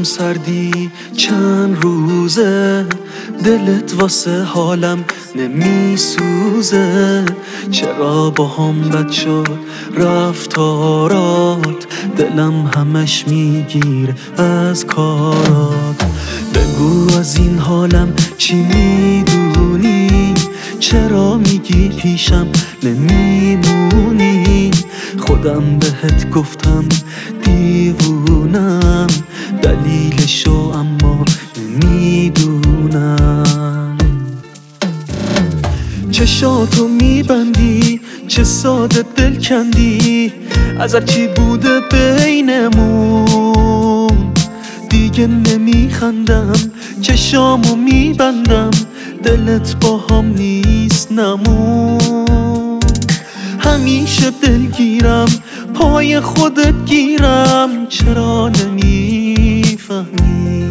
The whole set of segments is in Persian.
سردی چند روزه، دلت واسه حالم نمیسوزه. چرا با هم بد شد رفتارات، دلم همش میگیره از کارات. بگو از این حالم چی میدونی، چرا میگی پیشم نمیمونی؟ خودم بهت گفتم دیوونم، دلیلشو اما نمیدونم. چشاتو میبندی چه ساده دل کندی، از هرچی بوده بینمون دیگه نمیخندم. چشامو میبندم دلت با هم نیست نمون. همیشه دلگیرم پای خودت گیرم، چرا نمیفهمی؟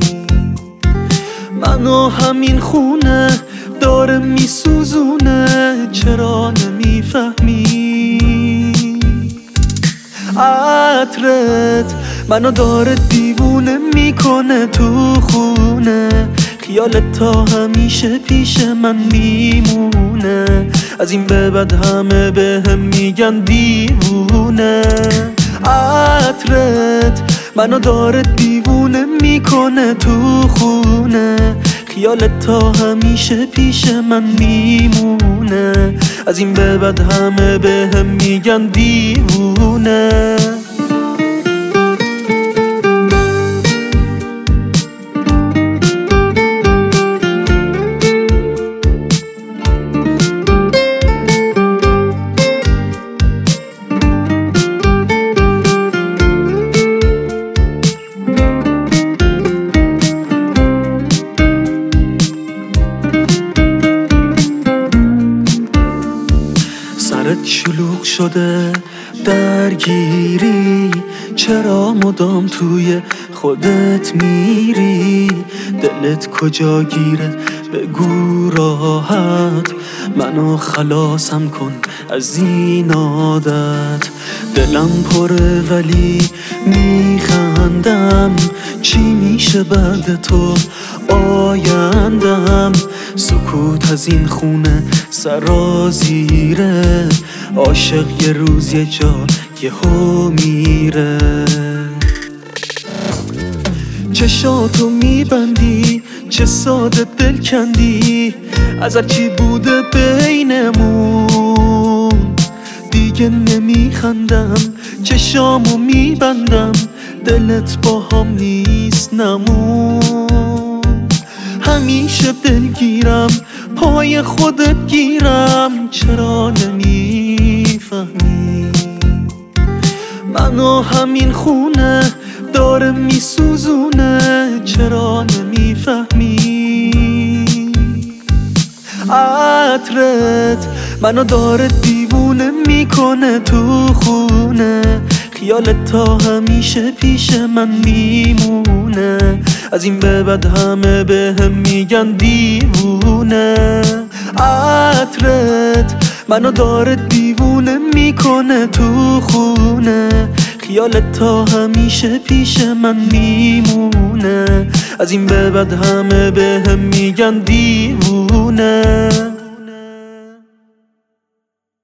منو همین خونه داره میسوزونه، چرا نمیفهمی؟ عطرت منو داره دیوونه میکنه تو خونه، خیالت تا همیشه پیش من میمونه. از این به بعد همه بهم میگن دیوونه. عطرت منو داره دیوونه میکنه تو خونه، خیالت تا همیشه پیش من میمونه. از این به بعد همه بهم میگن دیوونه. سرت شلوغ شده درگیری، چرا مدام توی خودت میری؟ دلت کجا گیره بگو راحت، منو خلاصم کن از این عادت. دلم پره ولی میخندم، چی میشه بعد تو آیندم؟ سکوت از این خونه سرازیره، عاشق یه روز یه جا یهو میره. چشاتو میبندی چه ساده دل کندی، از هرچی بوده بینمون دیگه نمیخندم. چشامو میبندم دلت با هم نیست نمون. همیشه دلگیرم پای خودت گیرم، چرا نمیفهمی؟ منو همین خونه داره میسوزونه، چرا نمیفهمی؟ عطرت منو داره دیوونه میکنه تو خونه، خیالت تا همیشه پیش من میمونه. از این به بعد همه بهم میگن دیوونه. عطرت منو داره دیوونه میکنه تو خونه، خیالت تا همیشه پیش من میمونه. از این به بعد همه بهم میگن دیوونه.